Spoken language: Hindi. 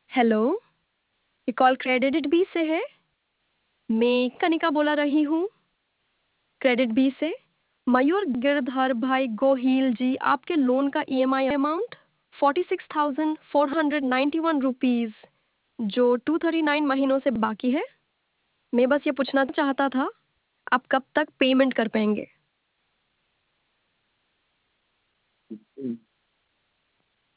हेलो, ये कॉल क्रेडिट बी से है। मैं कनिका बोला रही हूँ क्रेडिट बी से। मयूर गिरधर भाई गोहिल जी, आपके लोन का ईएमआई अमाउंट 46,491 रुपीज जो 239 महीनों से बाकी है। मैं बस ये पूछना चाहता था, आप कब तक पेमेंट कर पाएंगे?